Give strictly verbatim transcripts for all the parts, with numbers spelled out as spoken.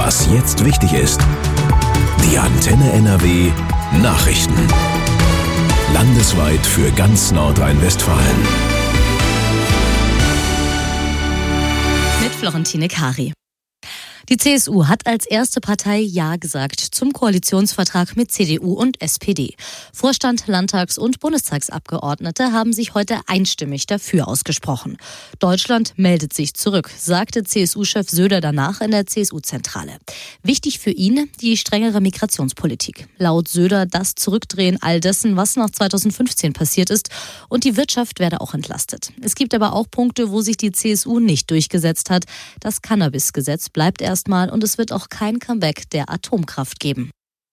Was jetzt wichtig ist. Die Antenne N R W Nachrichten. Landesweit für ganz Nordrhein-Westfalen. Mit Florentine Kari. Die C S U hat als erste Partei Ja gesagt zum Koalitionsvertrag mit C D U und S P D. Vorstand, Landtags- und Bundestagsabgeordnete haben sich heute einstimmig dafür ausgesprochen. Deutschland meldet sich zurück, sagte C S U-Chef Söder danach in der C S U-Zentrale. Wichtig für ihn die strengere Migrationspolitik. Laut Söder das Zurückdrehen all dessen, was nach zweitausendfünfzehn passiert ist, und die Wirtschaft werde auch entlastet. Es gibt aber auch Punkte, wo sich die C S U nicht durchgesetzt hat. Das Cannabis-Gesetz bleibt erst Erstmal und es wird auch kein Comeback der Atomkraft geben.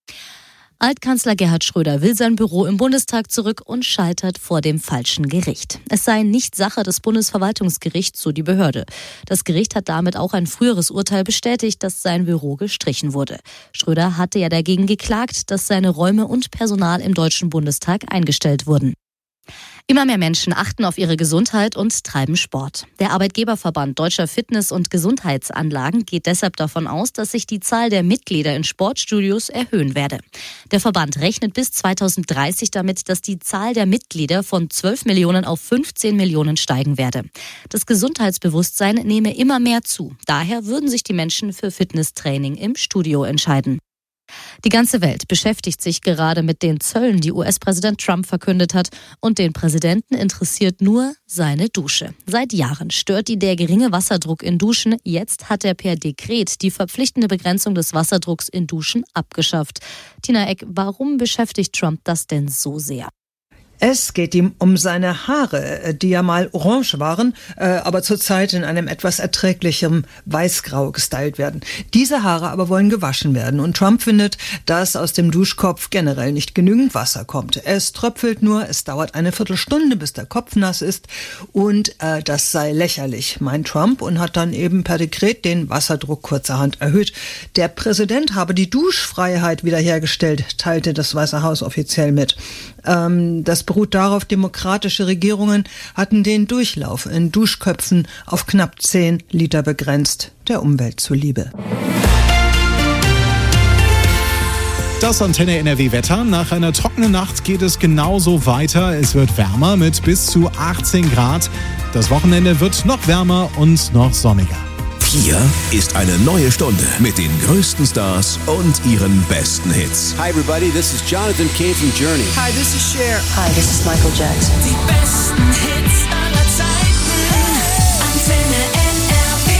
Altkanzler Gerhard Schröder will sein Büro im Bundestag zurück und scheitert vor dem falschen Gericht. Es sei nicht Sache des Bundesverwaltungsgerichts, so die Behörde. Das Gericht hat damit auch ein früheres Urteil bestätigt, dass sein Büro gestrichen wurde. Schröder hatte ja dagegen geklagt, dass seine Räume und Personal im Deutschen Bundestag eingestellt wurden. Immer mehr Menschen achten auf ihre Gesundheit und treiben Sport. Der Arbeitgeberverband Deutscher Fitness- und Gesundheitsanlagen geht deshalb davon aus, dass sich die Zahl der Mitglieder in Sportstudios erhöhen werde. Der Verband rechnet bis zweitausenddreißig damit, dass die Zahl der Mitglieder von zwölf Millionen auf fünfzehn Millionen steigen werde. Das Gesundheitsbewusstsein nehme immer mehr zu. Daher würden sich die Menschen für Fitnesstraining im Studio entscheiden. Die ganze Welt beschäftigt sich gerade mit den Zöllen, die U S-Präsident Trump verkündet hat. Und den Präsidenten interessiert nur seine Dusche. Seit Jahren stört ihn der geringe Wasserdruck in Duschen. Jetzt hat er per Dekret die verpflichtende Begrenzung des Wasserdrucks in Duschen abgeschafft. Tina Eck, warum beschäftigt Trump das denn so sehr? Es geht ihm um seine Haare, die ja mal orange waren, aber zurzeit in einem etwas erträglichem Weißgrau gestylt werden. Diese Haare aber wollen gewaschen werden und Trump findet, dass aus dem Duschkopf generell nicht genügend Wasser kommt. Es tröpfelt nur, es dauert eine Viertelstunde, bis der Kopf nass ist und äh, das sei lächerlich, meint Trump und hat dann eben per Dekret den Wasserdruck kurzerhand erhöht. Der Präsident habe die Duschfreiheit wiederhergestellt, teilte das Weiße Haus offiziell mit. Ähm, das beruht darauf, demokratische Regierungen hatten den Durchlauf in Duschköpfen auf knapp zehn Liter begrenzt, der Umwelt zuliebe. Das Antenne N R W-Wetter. Nach einer trockenen Nacht geht es genauso weiter. Es wird wärmer mit bis zu achtzehn Grad. Das Wochenende wird noch wärmer und noch sonniger. Hier ist eine neue Stunde mit den größten Stars und ihren besten Hits. Hi everybody, this is Jonathan Cain from Journey. Hi, this is Cher. Hi, this is Michael Jackson. Die besten Hits aller Zeiten. Antenne N R W.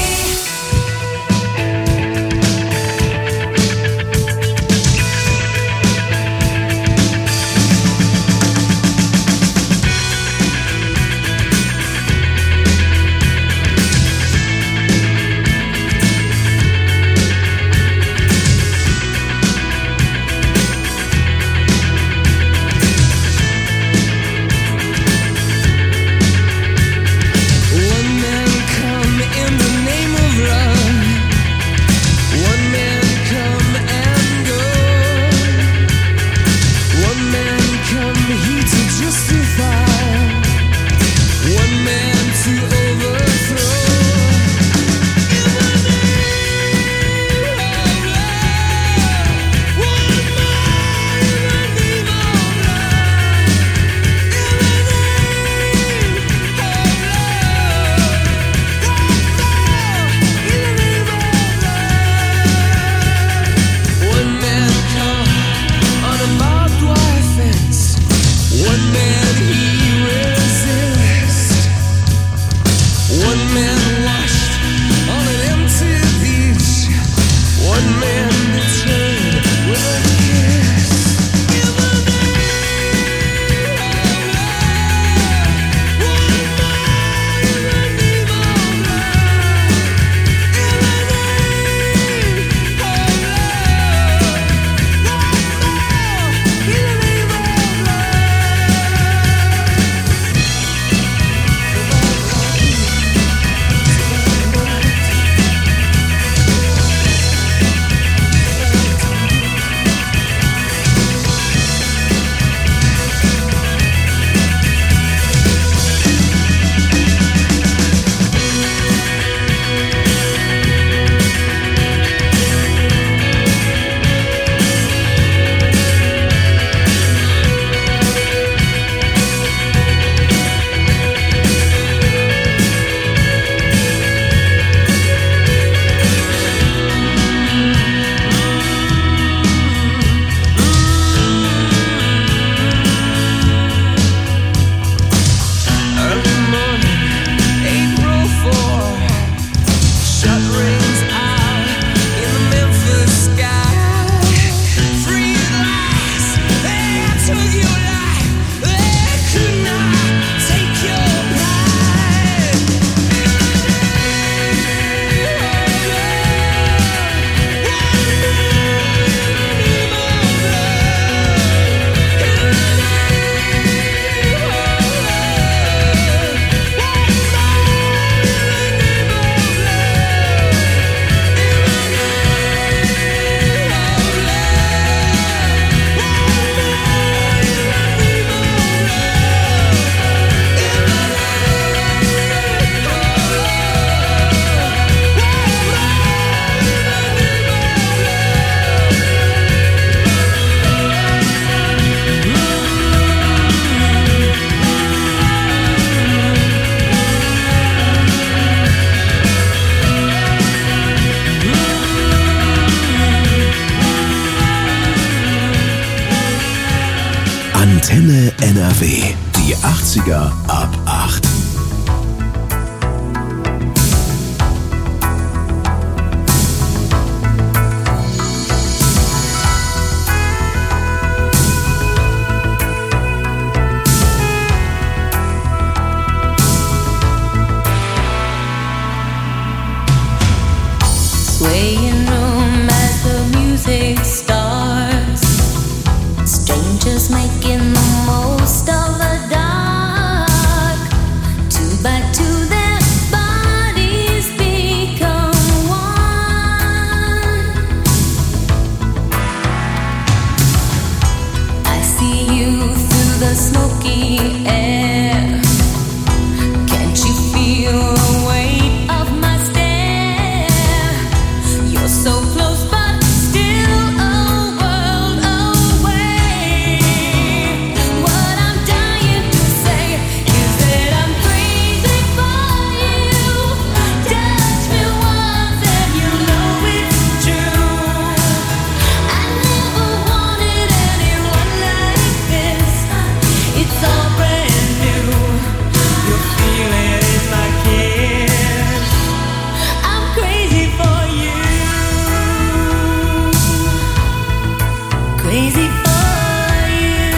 Antenne N R W. Die achtziger ab acht. Swaying room as the music starts. Strangers making the most of the dark. Two by two their bodies become one. I see you through the smoky air. Can't you feel the weight of my stare? You're so close but still a world away. What I'm dying to say is that I'm crazy for you. Touch me once and you know it's true. I never wanted anyone like this. It's all brand new. You're feeling in my kiss. I'm crazy for you. Crazy for you.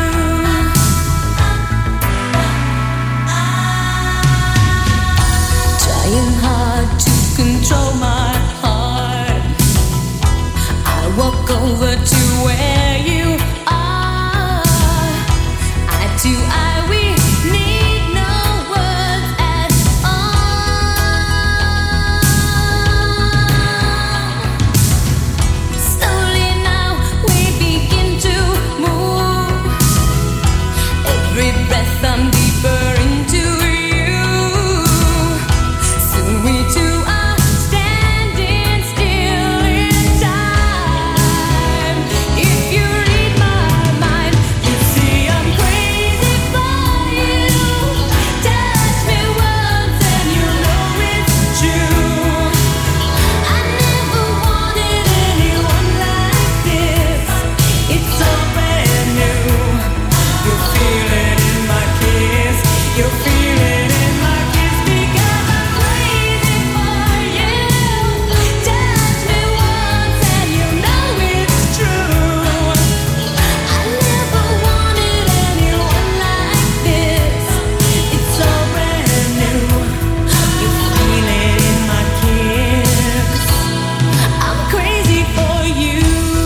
Trying hard to control my heart. I walk over to where you are. Eye to eye, we need no words at all. Slowly now we begin to move. Every breath I'm deeper into you. Soon we two are standing still in time. If you read my mind, you see I'm crazy for you. Touch me once and you know it's true. I never wanted anyone like this. It's all brand new. You're feeling in my kiss. You're feeling in my kiss because I'm crazy for you. Touch me once and you know it's true. I never wanted anyone like this. It's all brand new. You're feeling in my kiss. I'm crazy for you.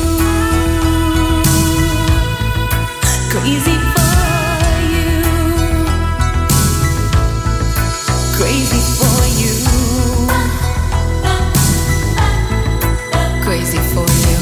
Crazy for you. Crazy for you. Crazy for you.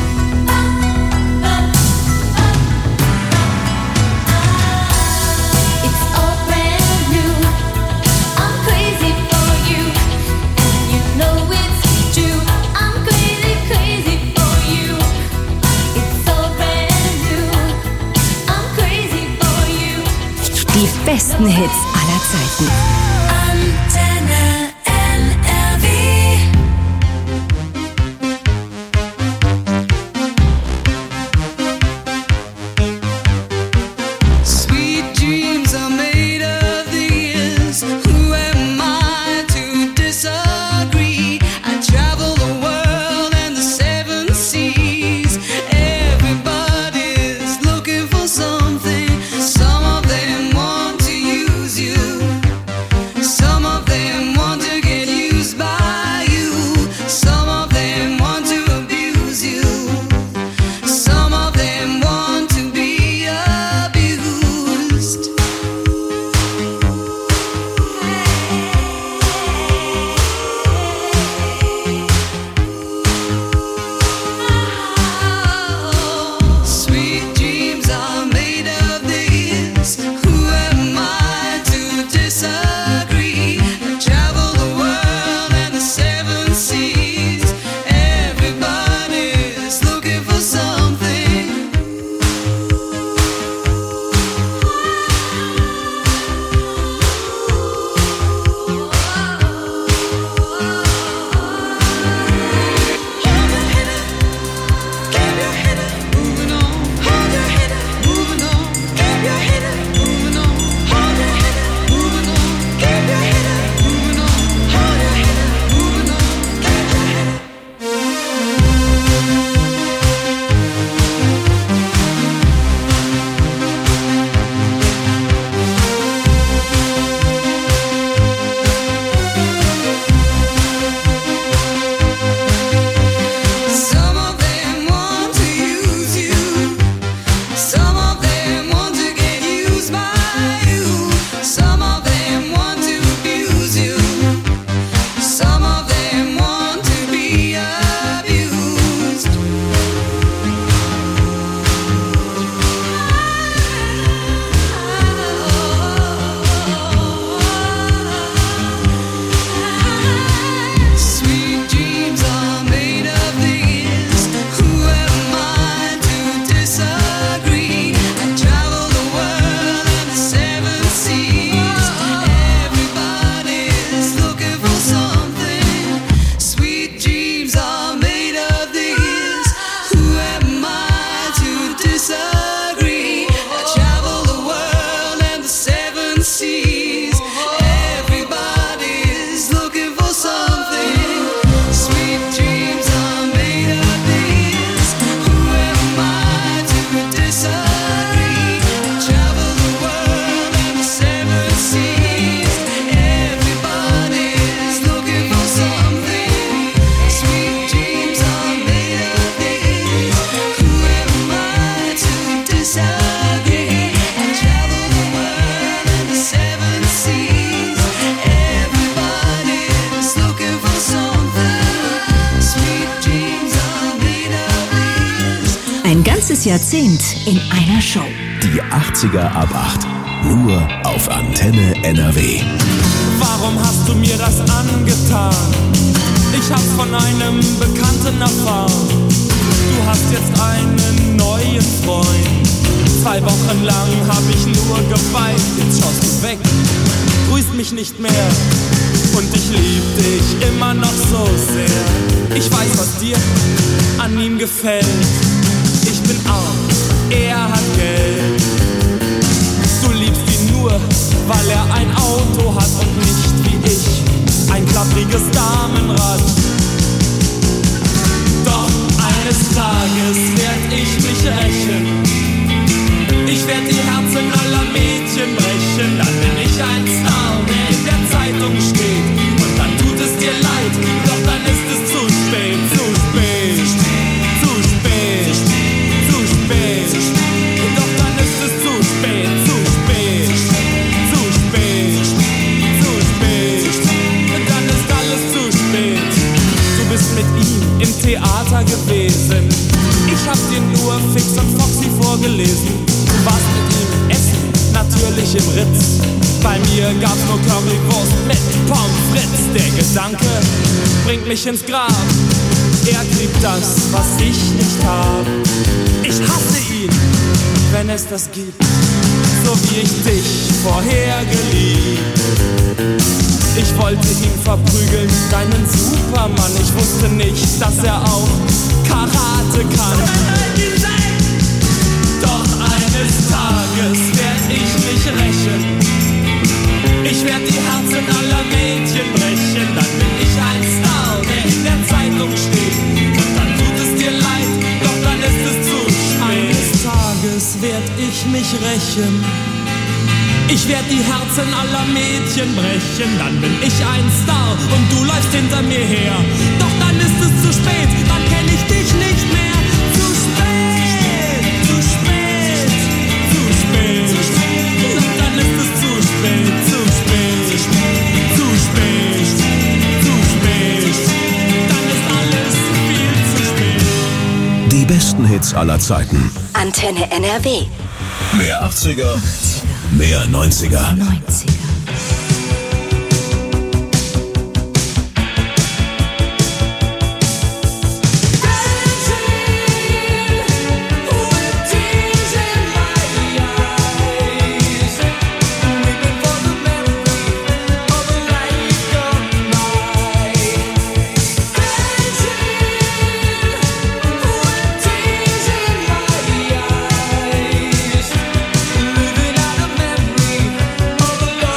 It's all brand new. I'm crazy for you. And you know it's true. I'm crazy, crazy for you. It's all brand new. I'm crazy for you. Die besten Hits aller Zeiten. Antenne N R W. Sweet dreams are made of these. Who am I to disagree? I travel the world and the seven seas. Everybody's looking for something. Some of them want to use you. Ein ganzes Jahrzehnt in einer Show. Die achtziger ab acht. Nur auf Antenne N R W. Warum hast du mir das angetan? Ich hab von einem Bekannten erfahren. Du hast jetzt einen neuen Freund. Zwei Wochen lang hab ich nur geweint. Jetzt schaust du weg, grüßt mich nicht mehr. Und ich lieb dich immer noch so sehr. Ich weiß, was dir an ihm gefällt. Ich bin arm, er hat Geld. Du liebst ihn nur, weil er ein Auto hat und nicht wie ich ein klappriges Damenrad. Doch eines Tages werd ich mich rächen. Ich werd die Herzen aller Mädchen brechen. Dann bin ich ein Star, der in der Zeitung steht. Und dann tut es dir leid, doch dann ist es zu spät, zu spät, zu spät, zu spät. Doch dann ist es zu spät, zu spät, zu spät, zu spät. Und dann ist alles zu spät. Du bist mit ihm im Theater gewesen. Ich hab dir nur Fix und Foxy vorgelesen. Du warst mit ihm essen, natürlich im Ritz. Bei mir gab's nur Currywurst mit Pommes frites. Der Gedanke bringt mich ins Grab. Er kriegt das, was ich nicht hab. Ich hasse ihn, wenn es das gibt, so wie ich dich vorher geliebt. Ich wollte ihn verprügeln, deinen Supermann. Ich wusste nicht, dass er auch Karate kann. Doch eines Tages werd ich mich rächen. Ich werd die Herzen aller Mädchen brechen. Dann bin ich ein Star, der in der Zeitung steht. Und dann tut es dir leid, doch dann ist es zu spät. Eines Tages werd ich mich rächen. Ich werd die Herzen aller Mädchen brechen. Dann bin ich ein Star und du läufst hinter mir her. Doch dann ist es zu spät, dann kenn ich dich nicht mehr. Zu spät, zu spät, zu spät. Doch dann ist es zu spät, zu spät, zu spät, zu spät. Dann ist alles viel zu spät. Die besten Hits aller Zeiten. Antenne N R W. Mehr achtziger, mehr neunziger. neunziger. Living out a memory of a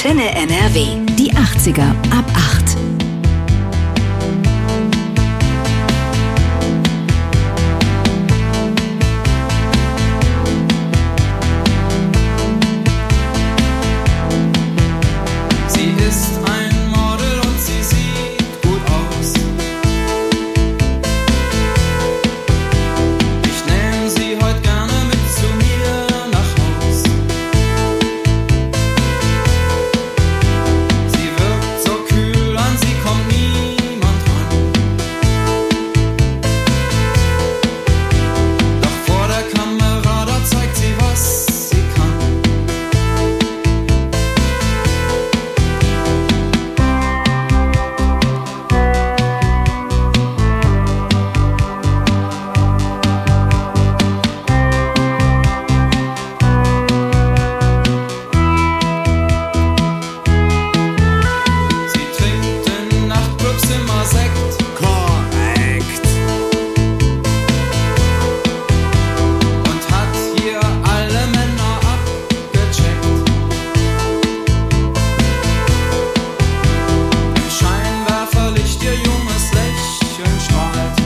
Antenne N R W. Die achtziger ab acht. Sie ist ein Model und sie sieht gut aus. Ich nehm sie heute gerne mit zu mir nach Haus. Sie wirkt so kühl, an sie kommt niemand ran. Doch vor der Kamera, da zeigt sie, was sie kann. Sie trinkt in Nachtclubs immer Sekt. Korrekt. Und hat hier alle Männer abgecheckt. Im Scheinwerferlicht ihr junges Lächeln strahlt.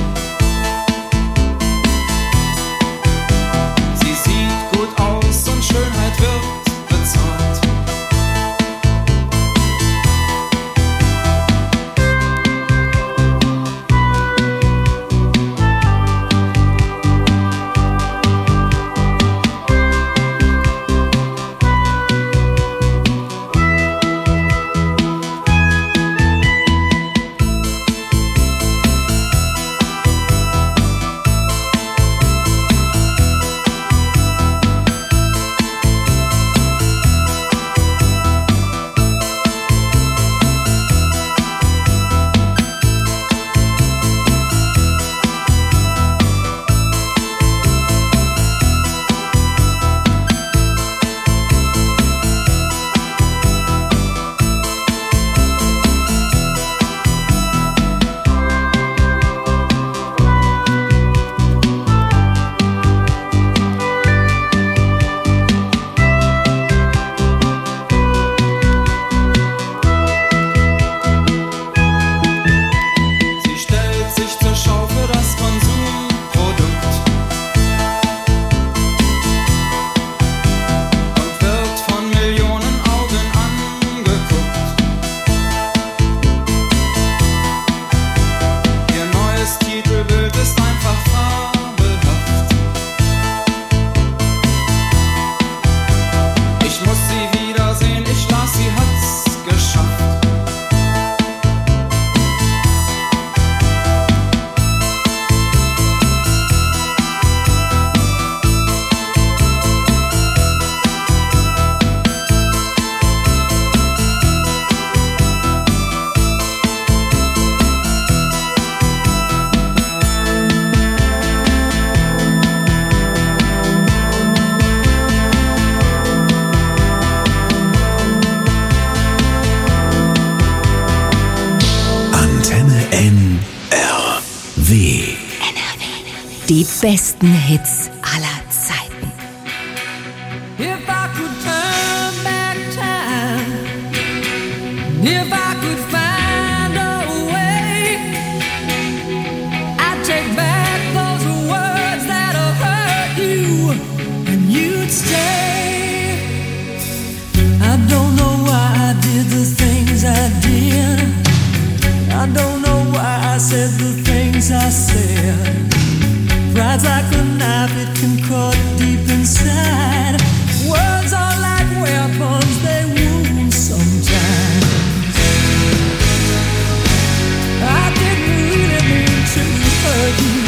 Sie sieht gut aus und Schönheit wird bezahlt. Sie stellt sich zur Schau für das Konsumprodukt und wird von Millionen Augen angeguckt. Ihr neues Titelbild ist einfach fabelhaft. Ich muss sie wiedersehen, ich las, sie hat's geschafft. Antenne N R W. Die besten Hits aller Zeiten. If I could turn back time, if I could find a way, I'd take back those words that have hurt you, and you'd stay. I don't know why I did the things I did. I don't know why I said the things I said. Pride's like a knife, it can cut deep inside. Words are like weapons, they wound sometimes. I didn't really mean to hurt you.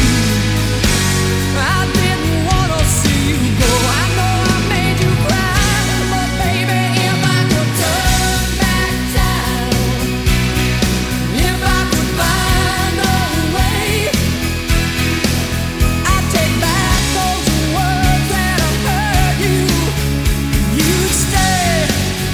I didn't want to see you go. I know I made you cry, but baby, if I could turn back time, if I could find a way, I'd take back those words that have hurt you. You'd stay.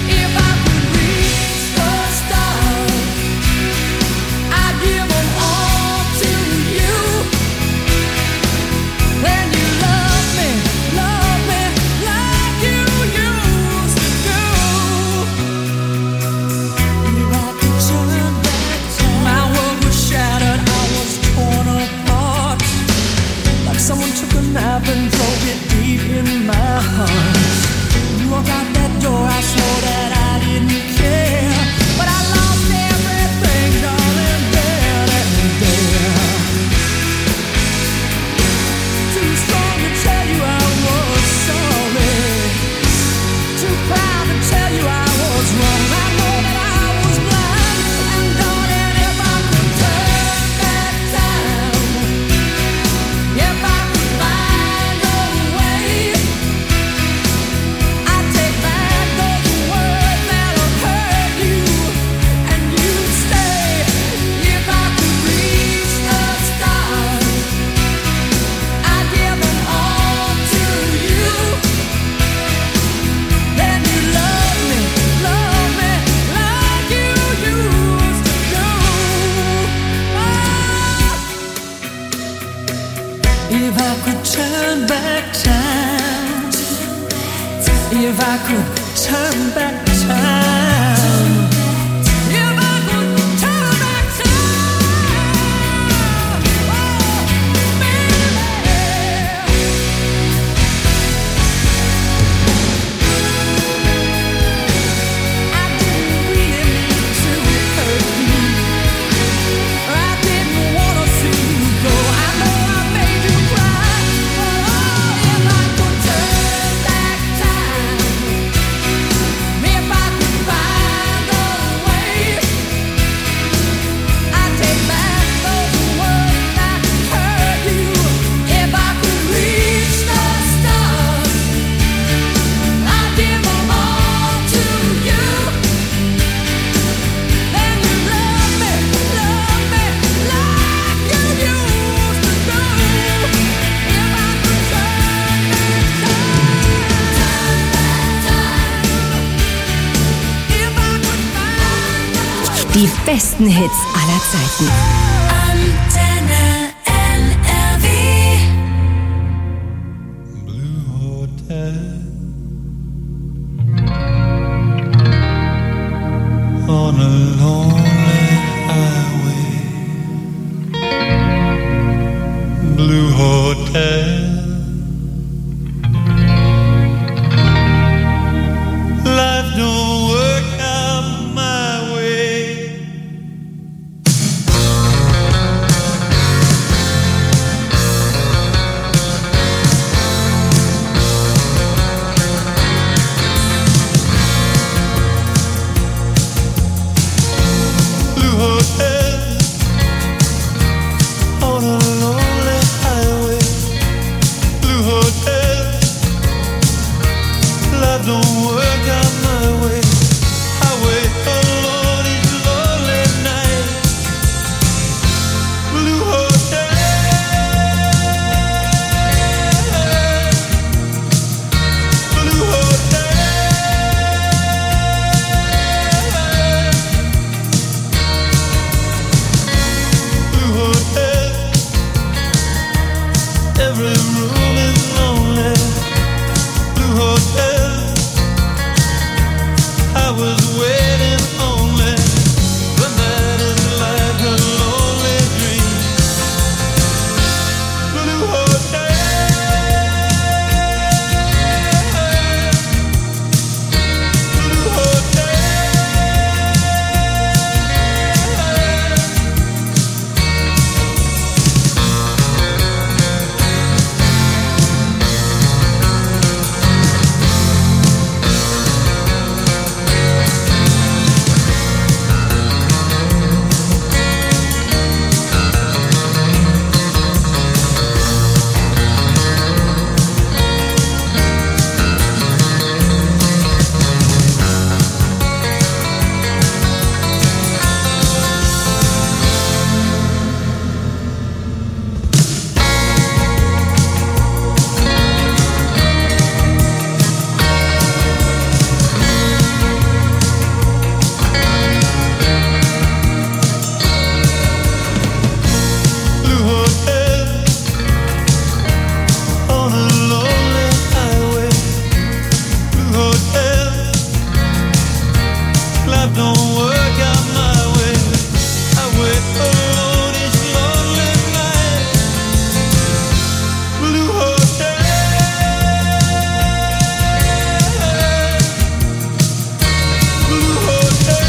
If I could turn back time, if I could turn back time, oh, baby. I didn't really mean to hurt you. I didn't wanna see you go. I know I made you cry, but oh, if I could turn back time, if I could find a way, I'd take back those words that hurt you. If I could reach the stars, I'd give them all to you. Then you love me, love me like you used to do. If I could turn back time, if I could find Die besten Hits aller Zeiten. Antenne N R W. on a lonely highway. Blue hotel. Life don't work out my way. Blue hotel on a lonely highway. Blue hotel. Life don't work out my way. I wait alone each lonely night. Blue hotel. Blue hotel. Blue hotel. Every room is lonely. Blue hotel. I was waiting only. The night is like a lonely dream. Blue hotel. Blue hotel. Blue hotel on a lonely highway. Blue hotel. Life don't work out my way. I wait alone each lonely night. Blue hotel. Blue hotel.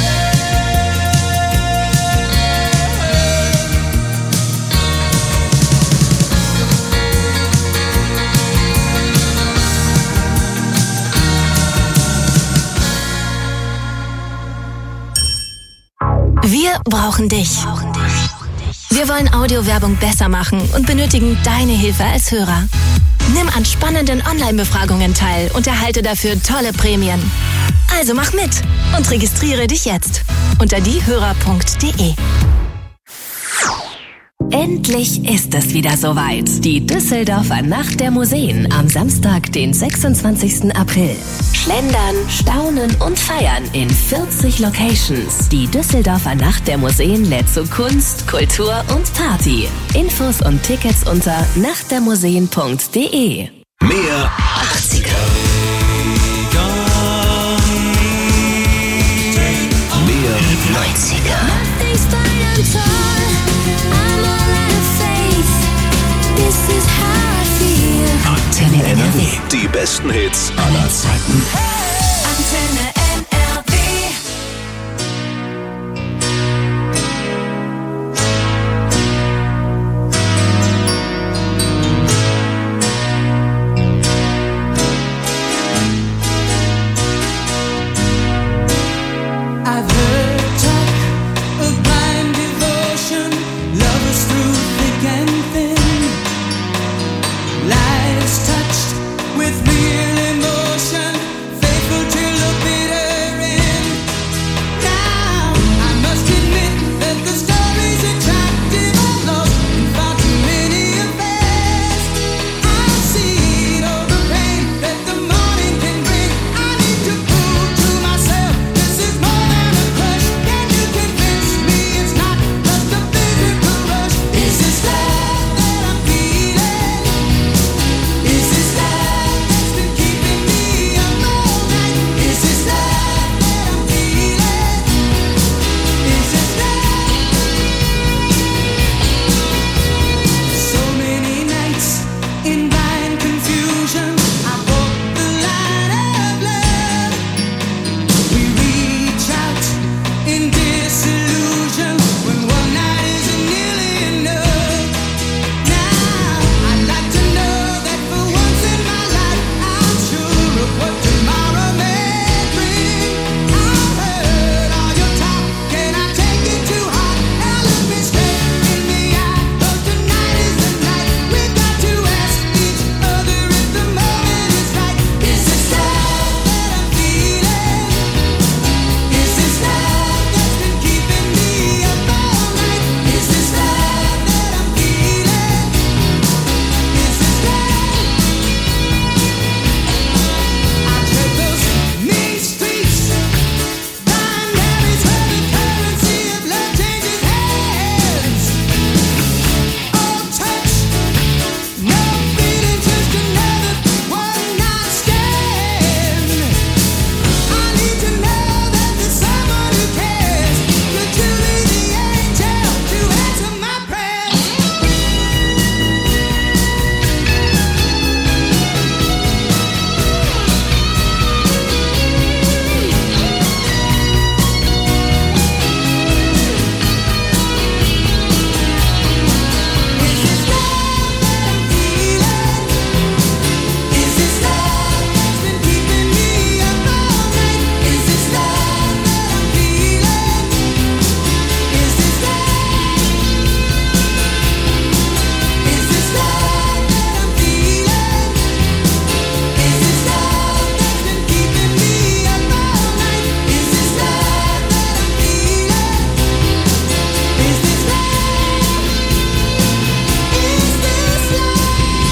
Wir brauchen dich. Wir wollen Audiowerbung besser machen und benötigen deine Hilfe als Hörer. Nimm an spannenden Online-Befragungen teil und erhalte dafür tolle Prämien. Also mach mit und registriere dich jetzt unter diehörer punkt de. Endlich ist es wieder soweit. Die Düsseldorfer Nacht der Museen am Samstag, den sechsundzwanzigsten April. Schlendern, staunen und feiern in vierzig Locations. Die Düsseldorfer Nacht der Museen lädt zu Kunst, Kultur und Party. Infos und Tickets unter nacht der museen punkt de. Mehr achtziger. I'm torn, I'm all out of faith. This is how I feel. Antenne N R W. Die besten Hits aller Zeiten. Antenne N R W. I've heard talk of blind devotion, lovers through thick and thin, lives touched with real emotion, faithful till the bitter end. Now I must admit that the story's attractive of love in far too many affairs. I see all the pain that the morning can bring. I need to prove to myself this is more than a crush. Can you convince me it's not just a physical rush? Is this love that I'm feeling? Is this love that's been keeping me up all night? Is this love that I'm feeling? Is this love? So many nights in blind confusion, I walk the line of love. We reach out in disillusion when one night isn't nearly enough. Now I'd like to know that for once in my life I'm sure of what tomorrow may bring. I've heard all your talk, can I take it too hard? Now look me straight in the eye, 'cause tonight is the night. We've got to ask each other if the moment is right. Is this love that I'm feeling? Is this love that's been keeping me up all night? Is this love that I'm feeling? Is this love? I tread those mean streets, blind alleys where the currency of love changes hands. Oh, touch, no feeling, just another one-night stand. I need to know that there's someone who cares. Could you be the angel to answer my prayers? Is this love that I'm feeling? Is this love that's been keeping me up all night? Is this love that I'm feeling? Is this love? Is this love that I'm feeling? Is this love that's been keeping me up all night? Is this love that I'm feeling? Is this love? Is this love?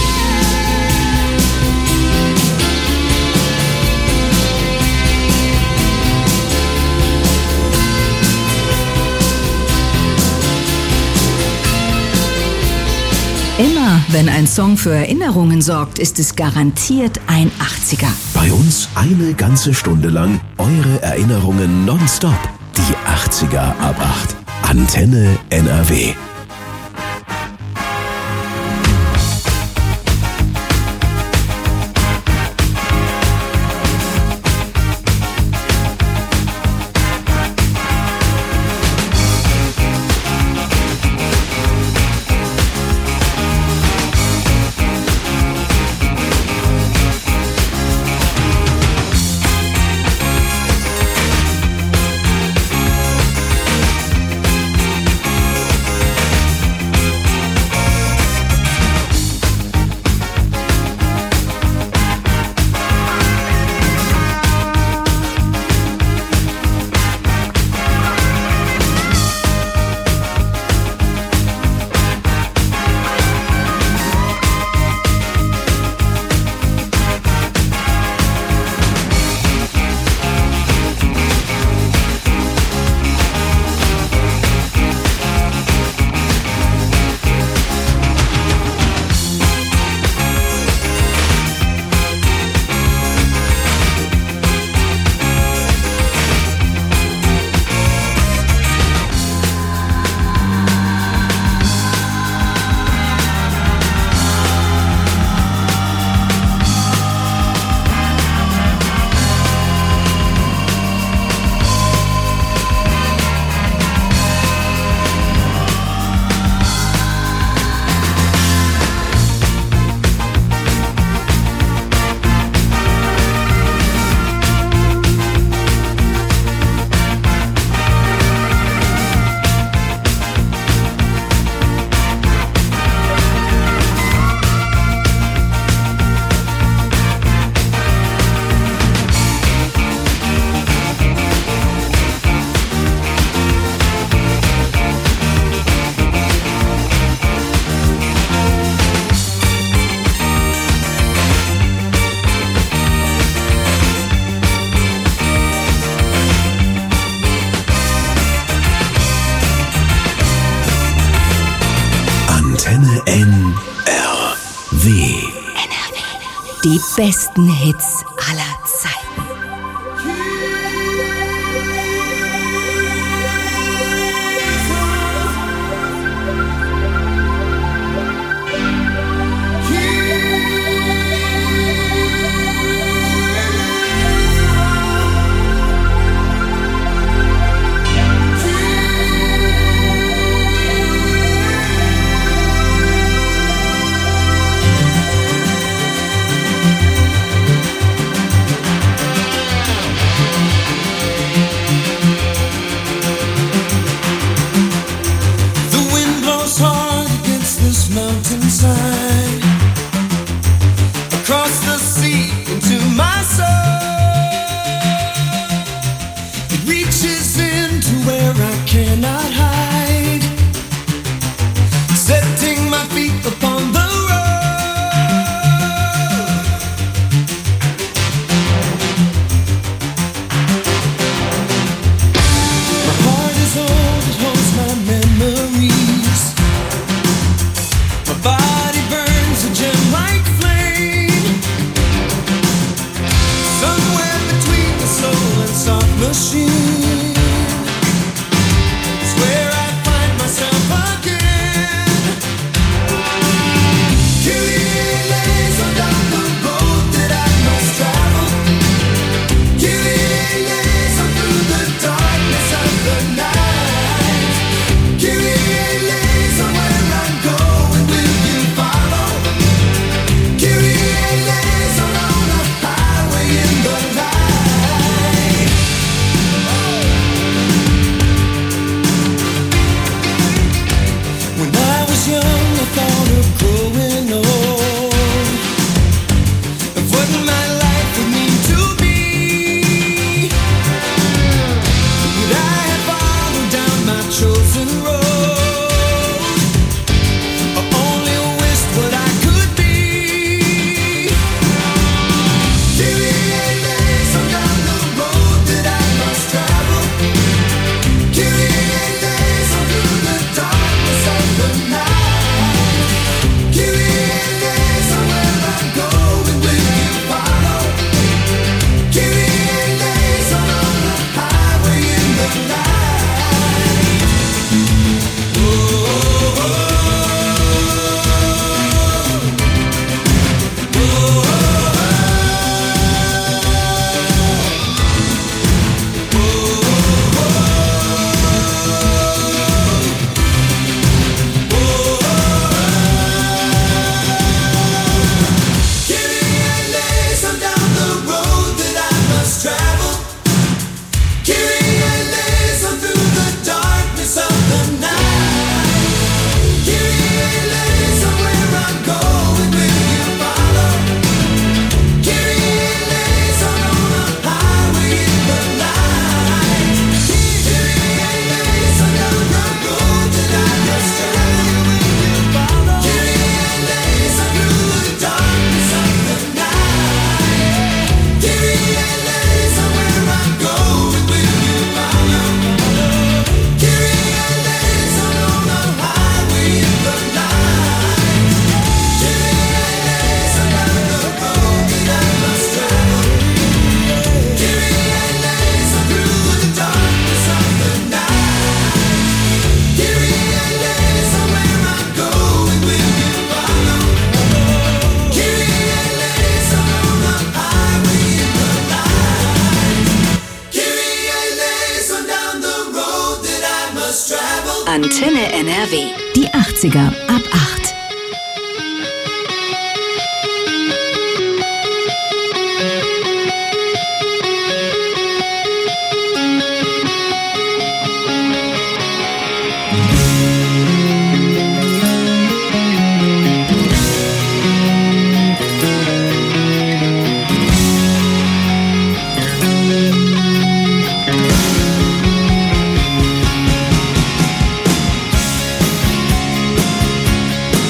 Immer, wenn ein Song für Erinnerungen sorgt, ist es garantiert ein achtziger. Bei uns eine ganze Stunde lang eure Erinnerungen nonstop. Die achtziger ab acht. Antenne N R W. Antenne N R W. Die besten Hits aller Zeiten. Mountainside, across the sea into my soul. It reaches into where I cannot hide, setting my feet upon the road. My heart is old, it holds my memories. My body burns a gem like flame, somewhere between the soul and soft machine is where I find myself again. Kyrie eleison, down the road that I must travel. Kyrie eleison, through the darkness of the night. Kyrie eleison, where I'm going, will you follow? Kyrie eleison, on a highway in the light. When I was young, I thought of growing old, of what my life would mean to me. But I have followed down my chosen road, I only wished what I could be. Kyrie eleison, down the road that I must travel. Kyrie eleison, through the darkness of the night. Kyrie eleison, where I'm going, will you follow? Kyrie eleison, on the highway in the light. Oh, oh, oh. Kyrie eleison, down the road that I must travel. Kyrie eleison, through the darkness of the night. Kyrie eleison, where I'm going, will you follow? Kyrie eleison, on a highway in the night. Kyrie eleison, down the road that I must travel. Will you follow? Kyrie eleison, through the darkness of the night. Kyrie eleison, where I'm going, will you follow? Kyrie eleison, on a highway in the night. Kyrie eleison, down the road that I must travel. Kyrie eleison, through the darkness of the night. Kyrie eleison, where I'm going, will you follow? Kyrie eleison, on a highway in the night. Kyrie eleison, down the road that I must travel. Antenne N R W. Die achtziger ab acht. Kyrie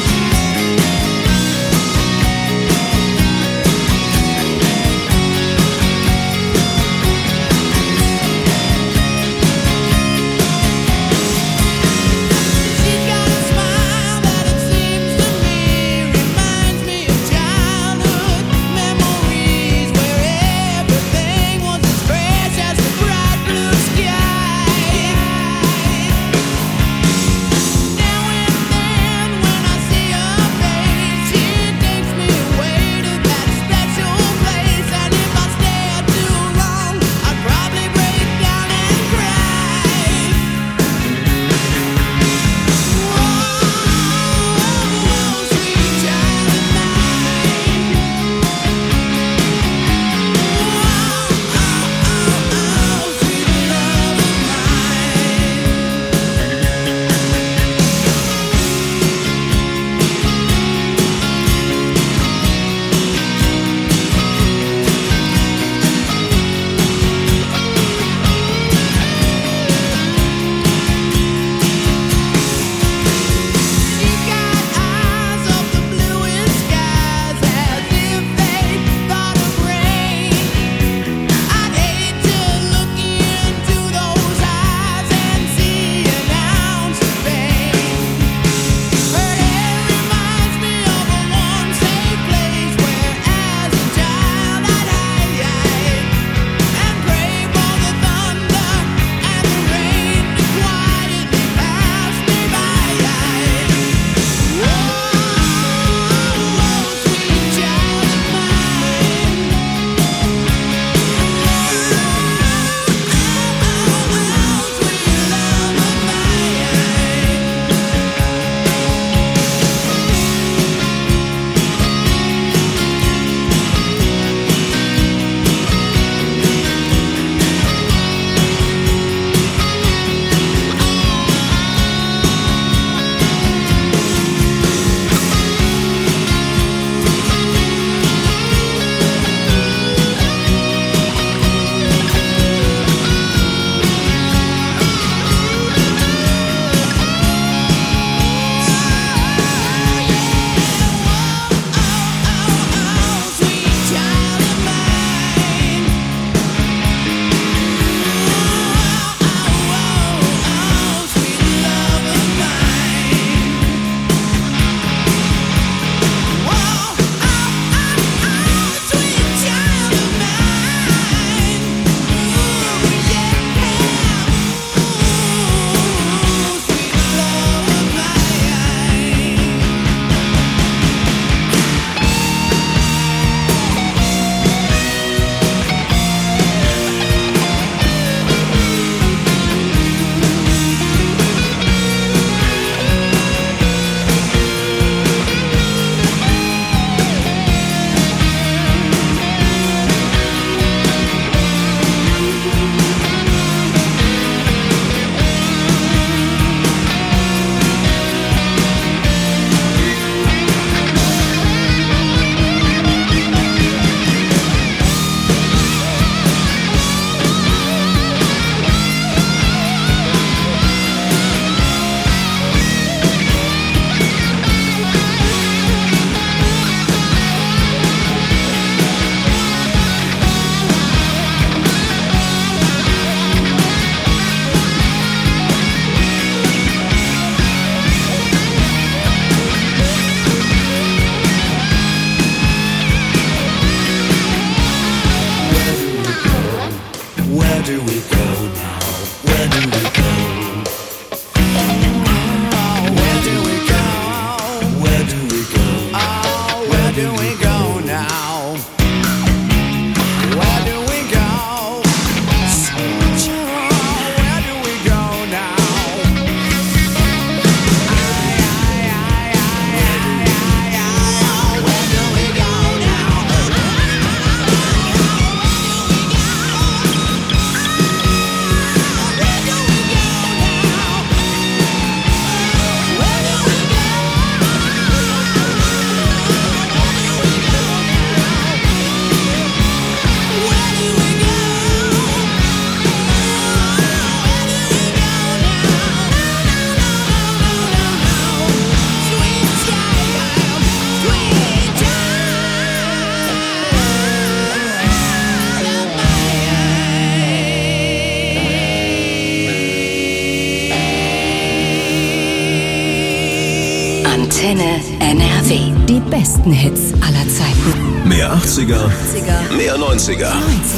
Antenne N R W. Die besten Hits aller Zeiten. Mehr achtziger, mehr neunziger.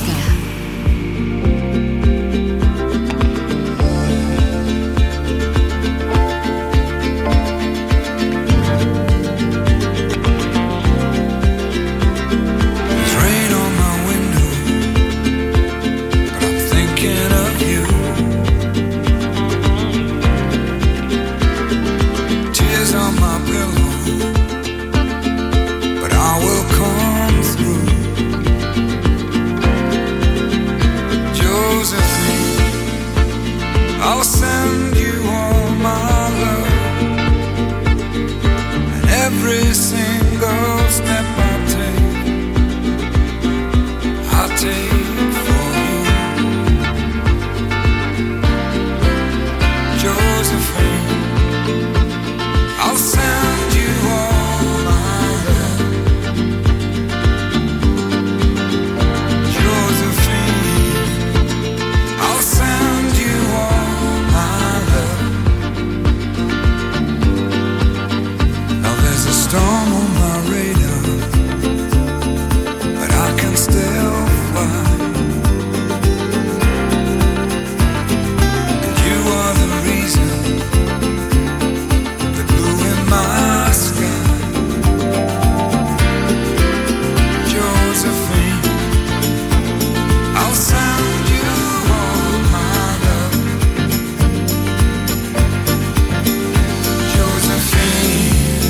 I'll send you all my love, and every single step I take, I take for you. Josephine, I'll send you all my love. Josephine, I'll send you all. Storm on my radar, but I can still fly. And you are the reason, the blue in my sky. Josephine, I'll send you all my love. Josephine.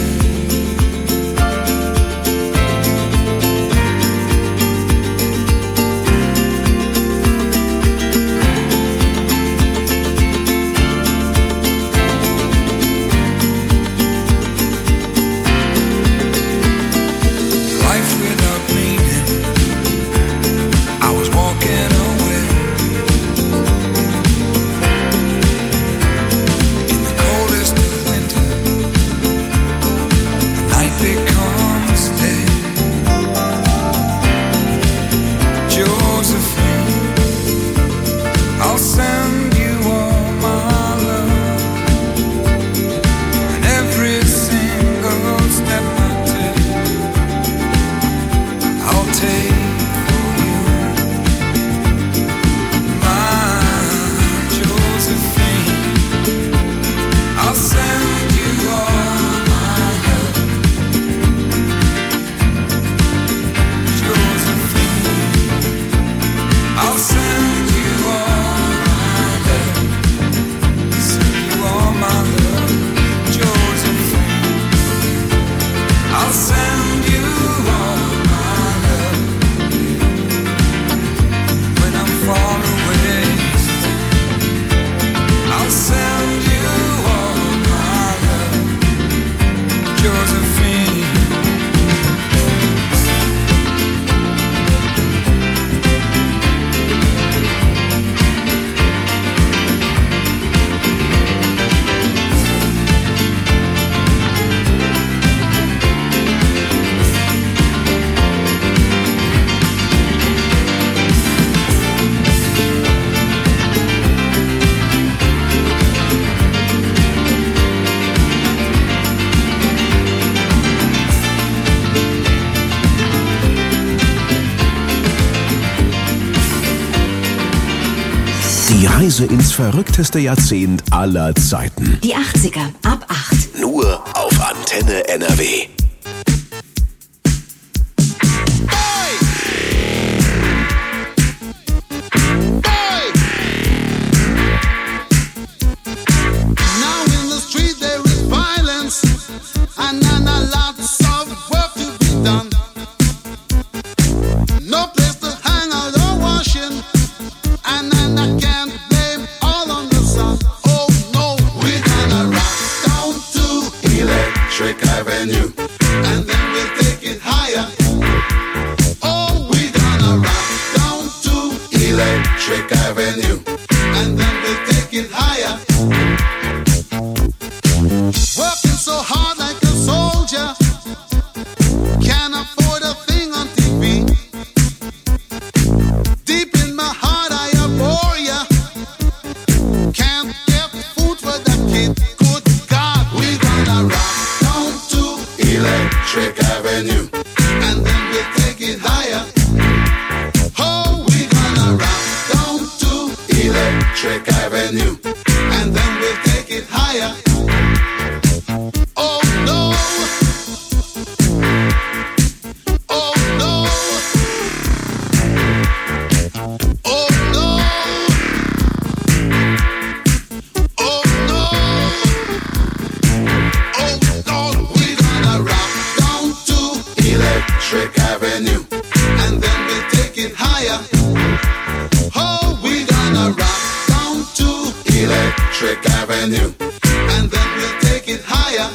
Die Reise ins verrückteste Jahrzehnt aller Zeiten. Die achtziger ab acht. Nur auf Antenne N R W. Can't get food for the kid. Good God, we gonna rock down Electric Avenue, and then we'll take it higher.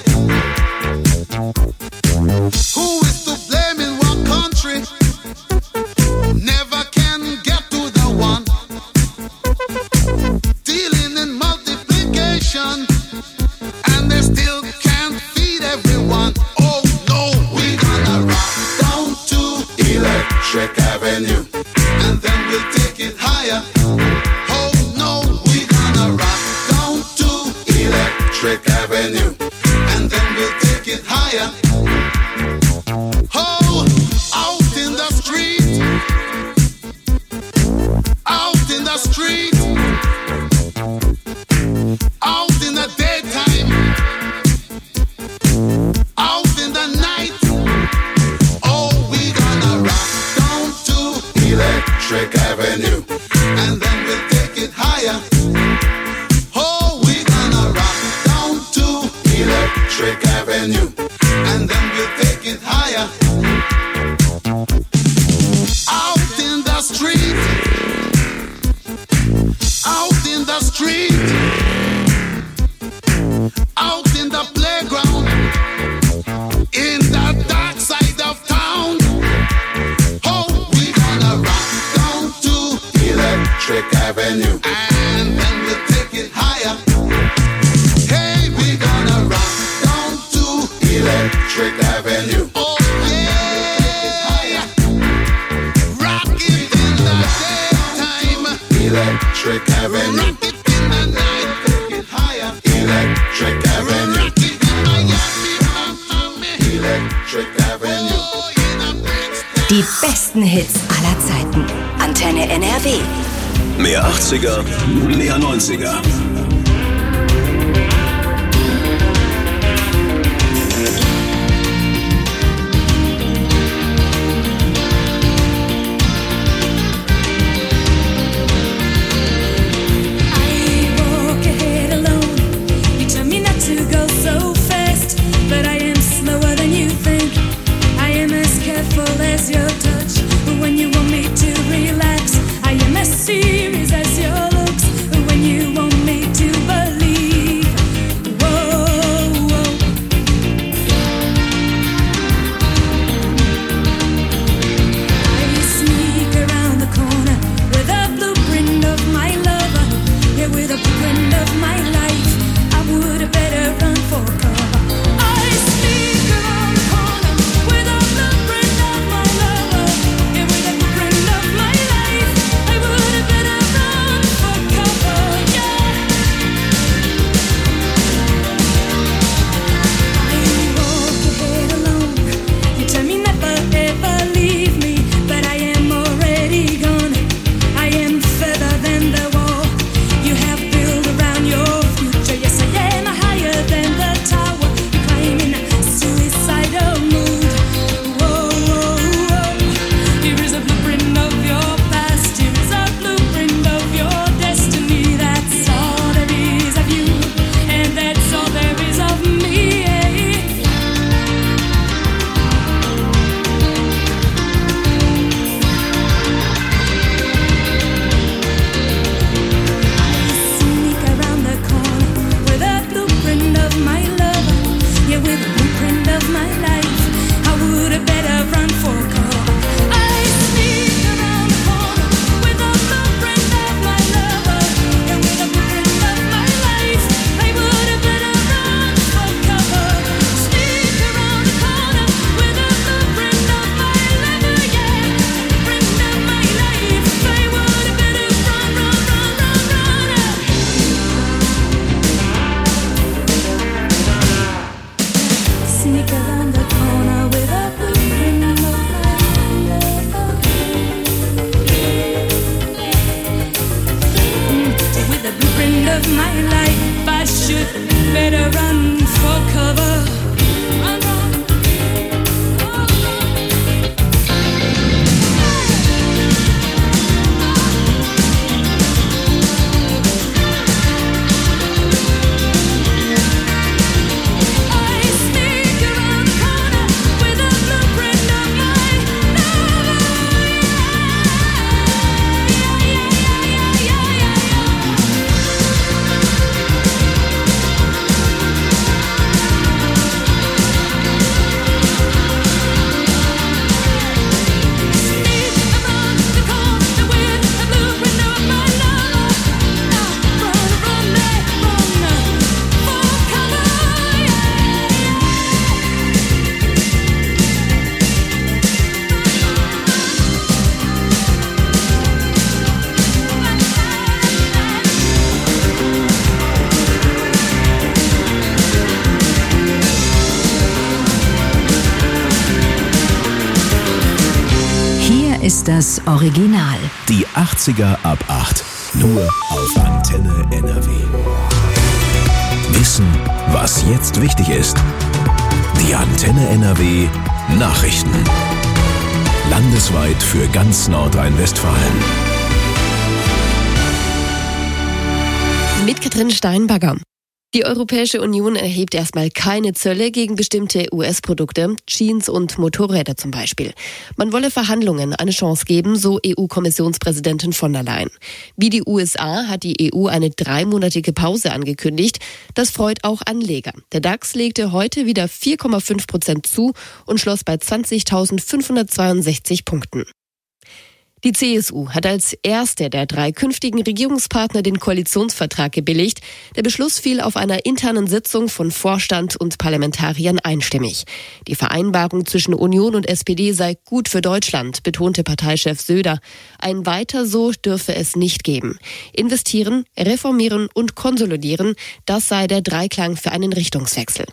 Who is to blame in what country? Never can get to the one. Dealing in multiplication, and they still can't feed everyone. Oh no, we're gonna rock down to Electric Avenue, and then we'll take it higher. Oh no, we're gonna rock down to Electric Avenue, and then we'll take it higher. Oh, out in the street, out in the street, out in the daytime, out in the night. Oh, we gonna rock down to Electric Avenue, and then we'll take it higher. Oh, we gonna rock down to Electric Avenue, and then we'll take it higher. Out in the street, out in the street, out in the playground, in the dark side of town. Oh, we gonna rock down to Electric Avenue, and then we'll take it higher. Hey, we gonna rock down to Electric Avenue. Oh yeah, rock it in the daytime, Electric Avenue. Rock it in the night, take it higher, Electric Avenue. Rock it in Miami, Miami, Electric Avenue. Oh, in the big Die besten Hits aller Zeiten. Antenne N R W. Mehr achtziger, mehr neunziger. I walk ahead alone. You tell me not to go so fast, but I am slower than you think. I am as careful as your touch, but when you want me to relax, I am as serious as your looks. When you want me to believe, whoa, whoa. I sneak around the corner with a blueprint of my lover, yeah, with a blueprint of my life. I would have better run for cover. I sneak around the corner with a blueprint of my lover, yeah, with a blueprint of my life. I would have better run for cover, yeah. I walk ahead alone. You tell me never ever leave me, but I am already gone. I am further than the wall you have built around your future. Yes, I am higher than the tower you climb in a suicidal mood. Whoa, whoa, whoa. Here is a blueprint of your past. Here is a blueprint of your destiny. That's all there is of you, and that's all there is of me. Sneak around the corner with a blueprint of my lover, yeah, with a blueprint of my life. I would have better run for cover. I sneak around the corner with a blueprint of my lover, yeah, with a blueprint of my life. I would have better run for cover. Sneak around the corner with a blueprint of my lover, yeah, blueprint of my life. I would have better run, run, run, run, run. Sneak around the corner with a blueprint of my lover, with a blueprint of my life. I should better run for cover. Run, run. Oh, I sneak around the corner with a blueprint of my lover. Yeah, yeah, yeah, yeah, yeah, yeah, yeah. ist das Original. Die achtziger ab acht. Nur auf Antenne N R W. Wissen, was jetzt wichtig ist. Die Antenne N R W Nachrichten. Landesweit für ganz Nordrhein-Westfalen. Mit Katrin Steinbagger. Die Europäische Union erhebt erstmal keine Zölle gegen bestimmte U S-Produkte, Jeans und Motorräder zum Beispiel. Man wolle Verhandlungen eine Chance geben, so E U-Kommissionspräsidentin von der Leyen. Wie die U S A hat die E U eine dreimonatige Pause angekündigt. Das freut auch Anleger. Der DAX legte heute wieder vier Komma fünf Prozent zu und schloss bei zwanzigtausendfünfhundertzweiundsechzig Punkten. Die C S U hat als erste der drei künftigen Regierungspartner den Koalitionsvertrag gebilligt. Der Beschluss fiel auf einer internen Sitzung von Vorstand und Parlamentariern einstimmig. Die Vereinbarung zwischen Union und S P D sei gut für Deutschland, betonte Parteichef Söder. Ein Weiter so dürfe es nicht geben. Investieren, reformieren und konsolidieren, das sei der Dreiklang für einen Richtungswechsel.